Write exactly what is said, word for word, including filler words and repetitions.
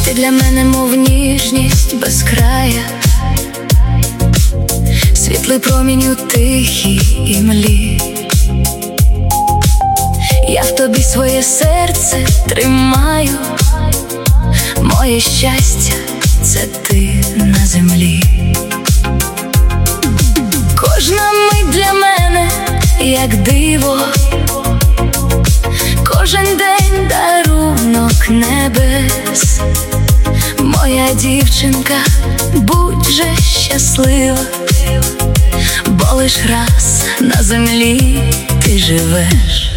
Ти для мене, мов ніжність без края, світлий промінь у тихій імлі. Я в тобі своє серце тримаю, моє щастя – це ти на землі. Кожна мить для мене як диво, кожен день дарунок небес. Моя дівчинка, будь же щаслива, бо лиш раз на землі ти живеш.